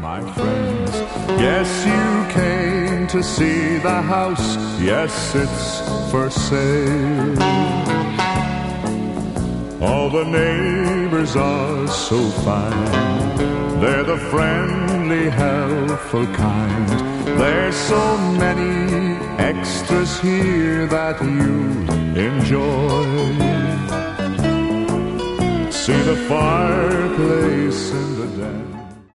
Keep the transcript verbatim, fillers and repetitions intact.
my friends. Guess you came to see the house. Yes, it's for sale. All the neighbors are so fine. They're the friendly, helpful kind. There's so many extras here that you enjoy. See the fireplace